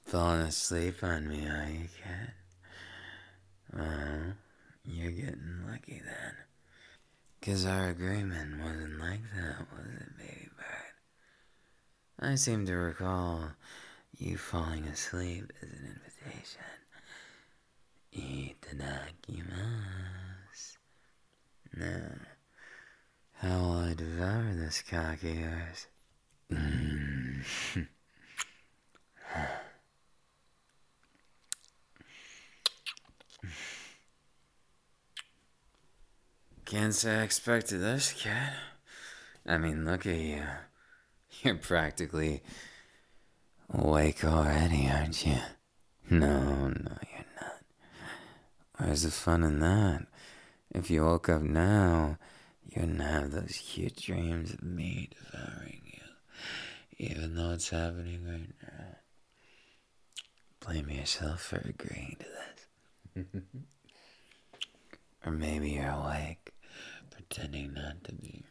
Falling asleep on me, are you, cat? Oh, you're getting lucky then. 'Cause our agreement wasn't like that, was it, baby bird? I seem to recall you falling asleep as an invitation. Itadakimasu. Now, how will I devour this cock of yours? Mm. Can't say I expected this, cat. I mean, look at you. You're practically awake already, aren't you? No, you're not. Where's the fun in that? If you woke up now, you wouldn't have those cute dreams of me devouring you, even though it's happening right now. Blame yourself for agreeing to this. Or maybe you're awake, pretending not to be.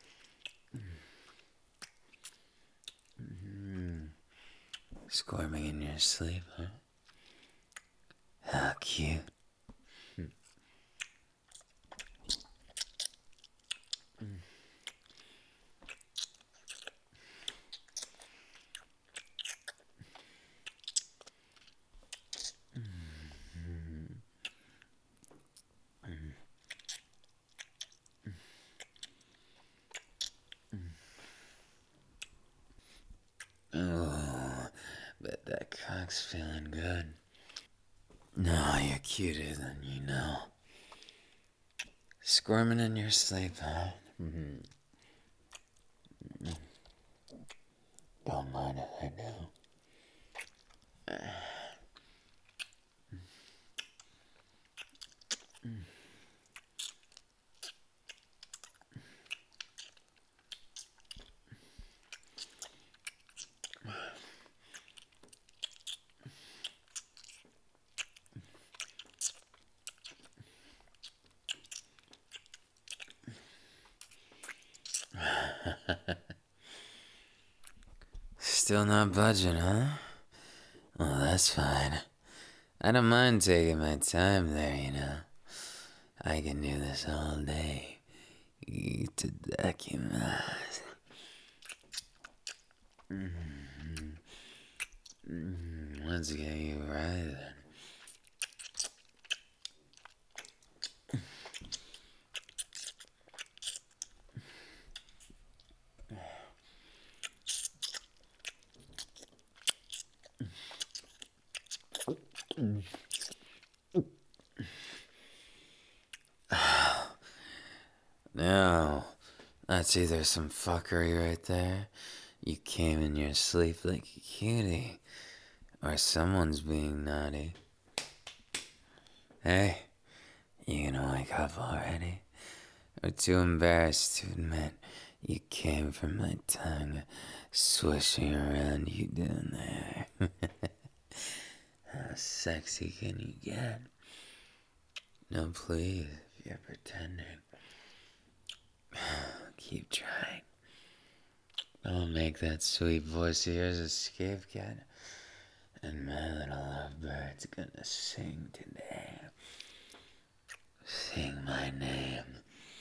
Squirming in your sleep, huh? How cute. Oh, bet that cock's feeling good. No, you're cuter than you know. Squirming in your sleep, huh? Don't mind if I do. Still not budging, huh? Well, that's fine. I don't mind taking my time there, you know. I can do this all day. Itadakimasu. Let's get you right then. Now, that's either some fuckery right there. You came in your sleep like a cutie. Or someone's being naughty. Hey, you gonna wake up already? Or too embarrassed to admit you came from my tongue swishing around you down there? How sexy can you get? No, please, if you're pretending. Keep trying. Don't make that sweet voice of yours escape, cat. And my little lovebird's gonna sing today. Sing my name.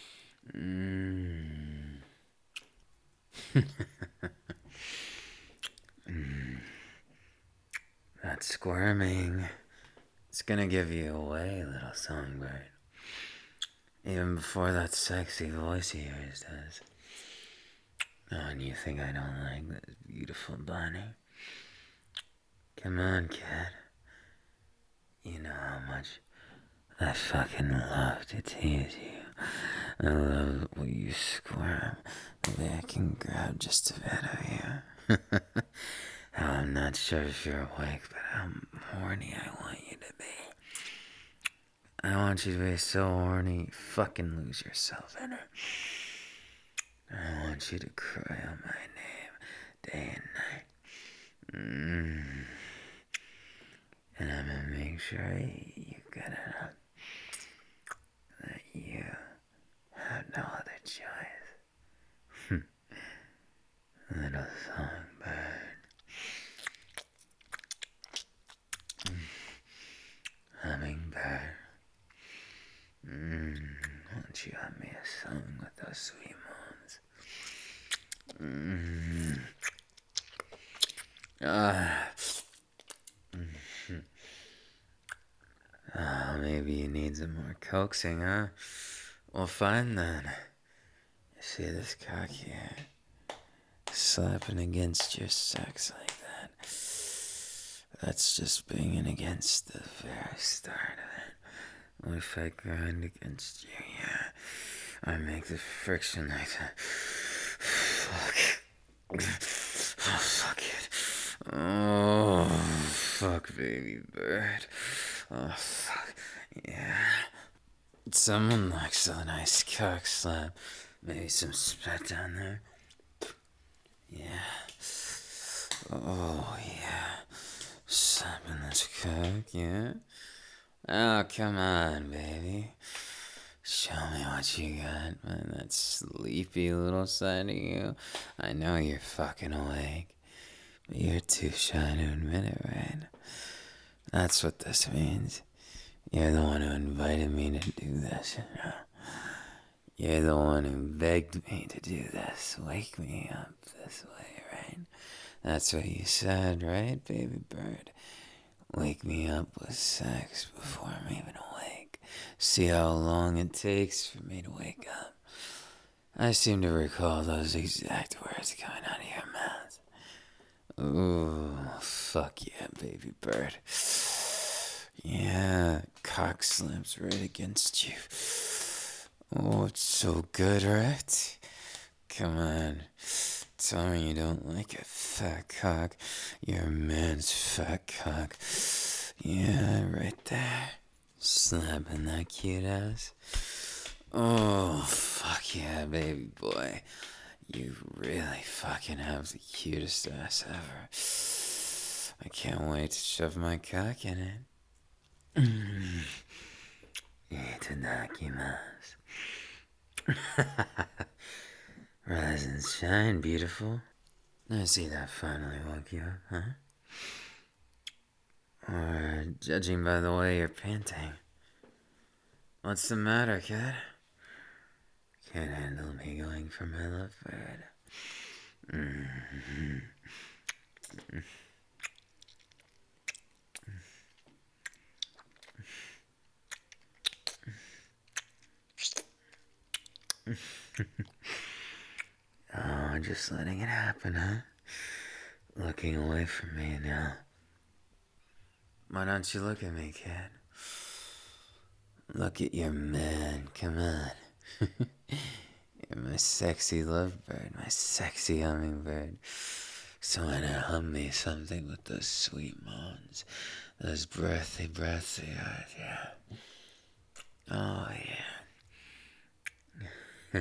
That squirming. It's gonna give you away, little songbird. Even before that sexy voice of yours does. Oh, and you think I don't like this beautiful bunny? Come on, cat. You know how much I fucking love to tease you. I love when you squirm the way I can grab just a bit of you. How I'm not sure if you're awake, but how horny I want you to be. I want you to be so horny you fucking lose yourself in her. I want you to cry out my name day and night. And I'm gonna make sure you get it up. That you have no other choice. Little songbird. you love me a song with those sweet moans. Maybe you need some more coaxing, huh? Well, fine then. See this cock here? Slapping against your sex like that. That's just banging against the very start of it. What if I grind against you? Yeah. I make the friction like that. Fuck. Oh, fuck it. Oh, fuck, baby bird. Oh, fuck. Yeah. Someone likes a nice cock slap. Maybe some spit down there. Yeah. Oh, yeah. Slapping this cock, yeah? Oh, come on, baby. Show me what you got, man. That sleepy little side of you. I know you're fucking awake, but you're too shy to admit it, right? That's what this means. You're the one who invited me to do this, you know? You're the one who begged me to do this. Wake me up this way, right? That's what you said, right, baby bird? Wake me up with sex before I'm even awake. See how long it takes for me to wake up. I seem to recall those exact words coming out of your mouth. Ooh, fuck yeah, baby bird. Yeah, cock slams right against you. Oh, it's so good, right? Come on. Tell me you don't like a fat cock. You're a man's fat cock. Yeah, right there. Slapping that cute ass. Oh, fuck yeah, baby boy. You really fucking have the cutest ass ever. I can't wait to shove my cock in it. Itadakimasu. Rise and shine, beautiful. I see that finally woke you up, huh? Or, judging by the way you're panting, what's the matter, kid? Can't handle me going for my lovebird. Mm-hmm. Oh, just letting it happen, huh? Looking away from me now. Why don't you look at me, kid? Look at your man, come on. You're my sexy lovebird, my sexy hummingbird. So why not hum me something with those sweet moans? Those breathy eyes, yeah. Oh, yeah.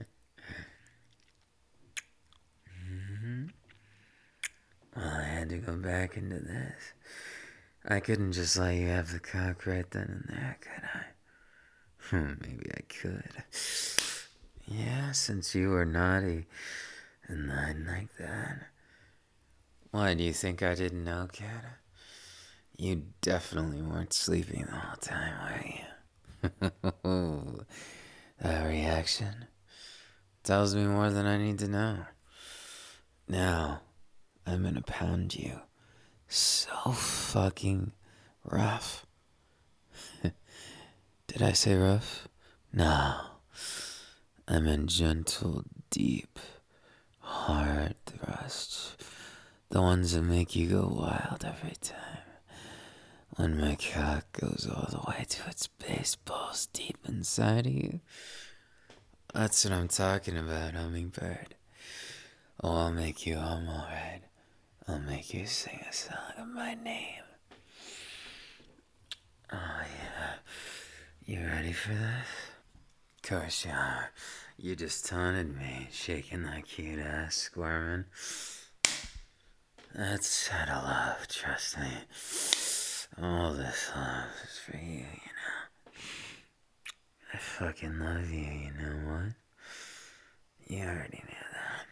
Well, I had to go back into this. I couldn't just let you have the cock right then and there, could I? Maybe I could. Yeah, since you were naughty and lying like that. Why, do you think I didn't know, kid? You definitely weren't sleeping the whole time, were you? That reaction tells me more than I need to know. Now, I'm gonna pound you so fucking rough. Did I say rough? No. I meant gentle, deep, hard thrusts. The ones that make you go wild every time. When my cock goes all the way to its base balls deep inside of you. That's what I'm talking about, hummingbird. Oh, I'll make you hum, alright. I'll make you sing a song of my name. Oh, yeah. You ready for this? Of course you are. You just taunted me, shaking that cute ass, squirming. That's out of love, trust me. All this love is for you, you know. I fucking love you, you know what? You already knew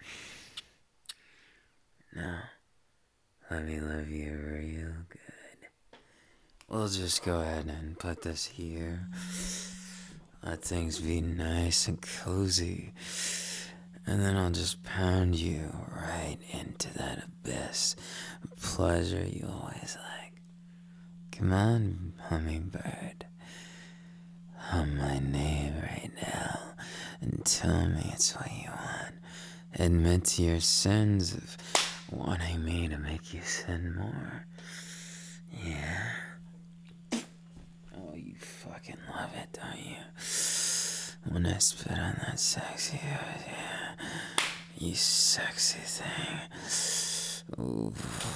that. Now, let me love you real good. We'll just go ahead and put this here. let things be nice and cozy. And then I'll just pound you right into that abyss of pleasure you always like. Come on, hummingbird. Hum my name right now and tell me it's what you want. Admit to your sins of wanting me to make you sin more. Yeah? Oh, you fucking love it, don't you? When I spit on that sexy hood, yeah. You sexy thing. Ooh.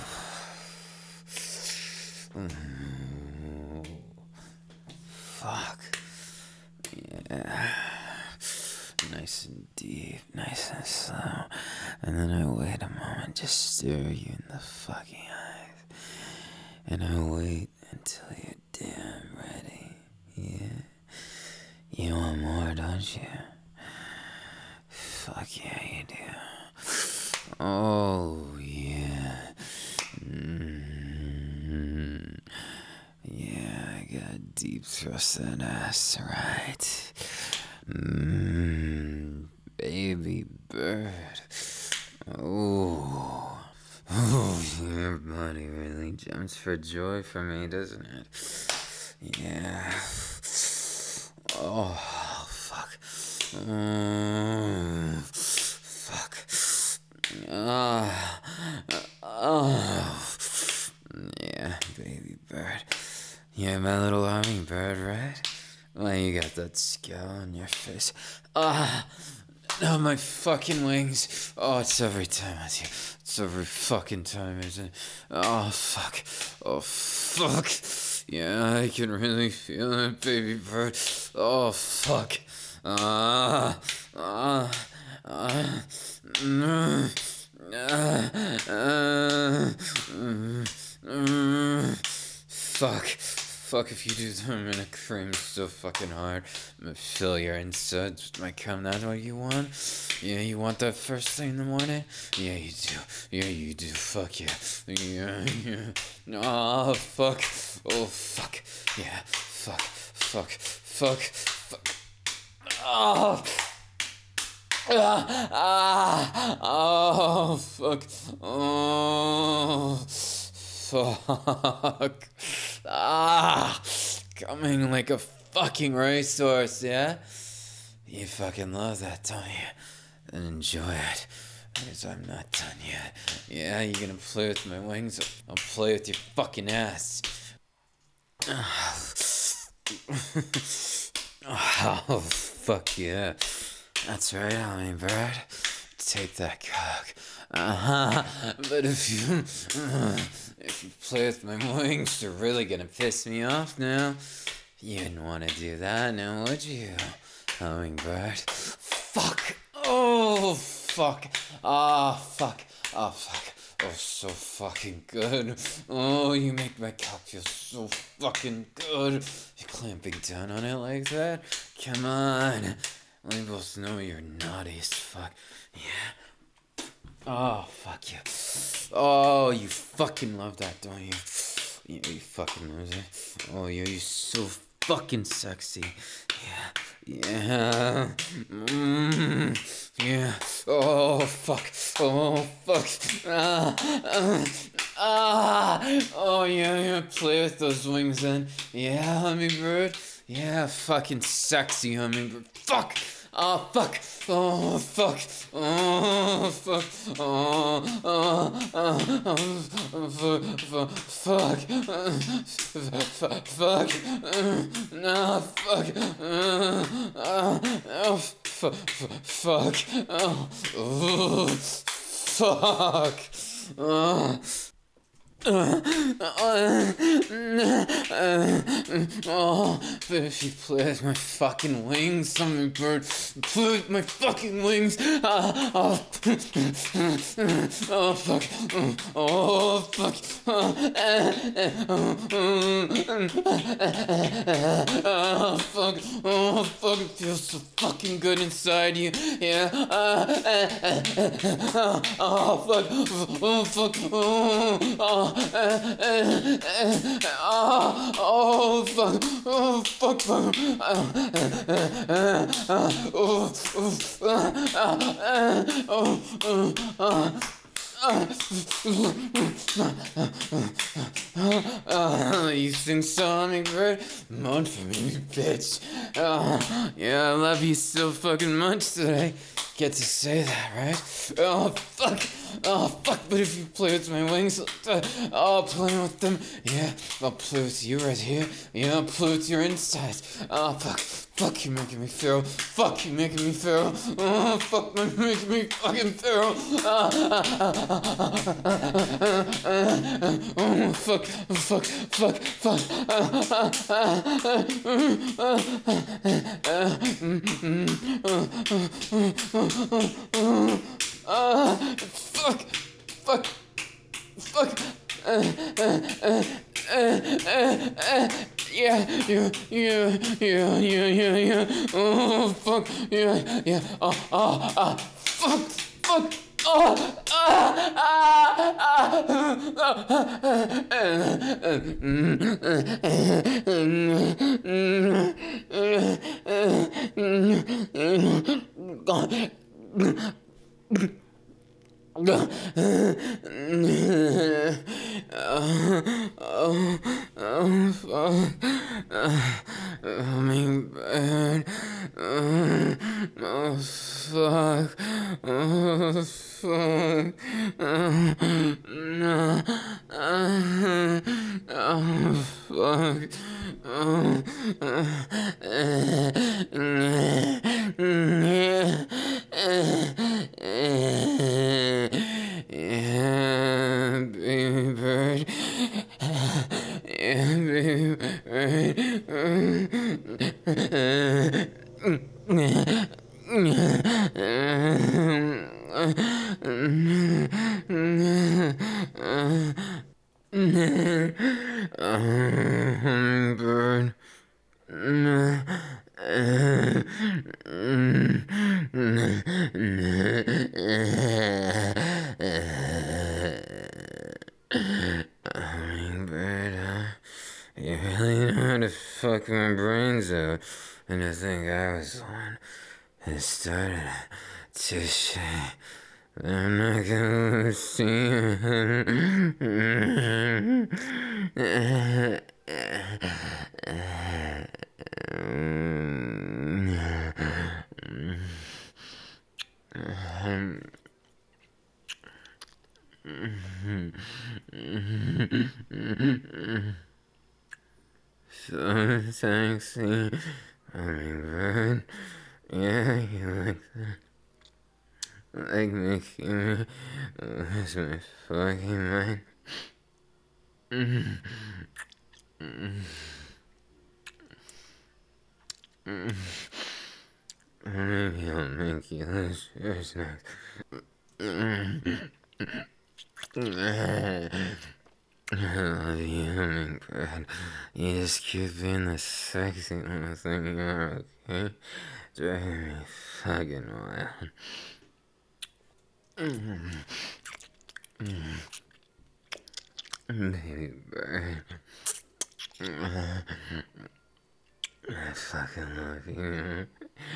Fuck. Yeah. Nice and deep, nice and slow. And then I wait a moment, just stare you in the fucking eyes. And I wait until you're damn ready. Yeah. You want more, don't you? Fuck yeah, you do. Oh, yeah. Yeah, I gotta deep thrust that ass, right? Baby bird. Oh. Oh, your body really jumps for joy for me, doesn't it? Yeah. Oh, fuck. Fuck. Yeah, baby bird. You're my little hummingbird, right? Well, you got that scowl on your face. Oh, my fucking wings. Oh, it's every time with you. It's every fucking time, isn't it? Oh, fuck. Oh, fuck. Yeah, I can really feel it, baby bird. Oh, fuck. Fuck. Fuck if you do that, I'm gonna cream so fucking hard. I'm gonna fill your insides with my cum. That's what you want? Yeah, you want that first thing in the morning? Yeah, you do. Yeah, you do. Fuck yeah. Yeah. Oh, fuck. Oh, fuck. Yeah. Fuck. Fuck. Fuck. Fuck. Oh. Oh, fuck. Oh, fuck. Coming like a fucking racehorse, yeah? You fucking love that, don't you? Then enjoy it, because I'm not done yet. Yeah, you gonna play with my wings? I'll play with your fucking ass. Oh, fuck yeah. That's right, hummingbird. Take that cock. But if you play with my wings, you're really gonna piss me off now. You didn't want to do that, now would you, hummingbird? Fuck! Oh, fuck! Ah, fuck! Oh, fuck! Oh, so fucking good. Oh, you make my cock feel so fucking good. You're clamping down on it like that? Come on. We both know you're naughty as fuck. Yeah. Oh, fuck you. Oh, you fucking love that, don't you? Yeah, you fucking love it. Oh, you're so fucking sexy. Yeah. Yeah. Yeah. Oh, fuck. Oh, fuck. Oh, yeah, play with those wings then. Yeah, hummingbird. Yeah, fucking sexy hummingbird. Fuck! Oh, fuck! Oh, fuck! Oh, fuck! Oh, fuck! Fuck! No, fuck! Oh, fuck! Oh, fuck! Oh. Oh, but if you play with my fucking wings, hummingbird, play with my fucking wings. Oh, fuck. Oh, fuck. Oh, fuck. Oh, fuck. It feels so fucking good inside you. Yeah. Oh, fuck. Oh, fuck. Oh, Oh, fuck. Oh, fuck, fuck. You sing Songbird? Moan for me, bitch. Yeah, I love you so fucking much that I get to say that, right? Oh, fuck. Oh, fuck, but if you play with my wings, I'll play with them. Yeah, I'll play with you right here. Yeah, I'll play with your insides. Oh, fuck. Fuck, you making me feral. Fuck, you making me feral. Oh, fuck, you making me fucking feral. Oh, fuck, fuck, fuck, fuck. Fuck, fuck, fuck. Yeah. Oh, fuck, yeah. Fuck, fuck. Hummingbird. Oh, fuck. Oh, fuck. No. Oh, fuck. Yeah, baby bird. Yeah, baby bird. Hummingbird, you really know how to fuck my brains out, and I think I was the one that started. Touche. I'm not gonna see so sexy. Hummingbird. Yeah, you like that. Like making me lose my fucking mind. Maybe I'll make you lose yours next. I love you, Hummingbird. You just keep being the sexy little thing you are, okay? Driving me fucking wild. Baby bird. I fucking love you.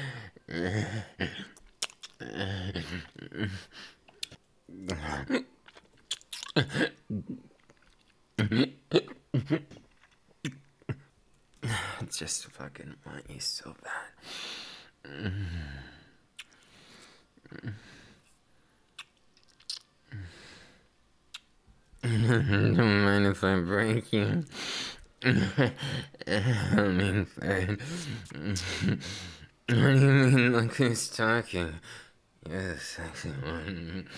I just fucking want you so bad. Don't mind if I break you. Hummingbird. What do you mean, look who's talking? You're the sexy one.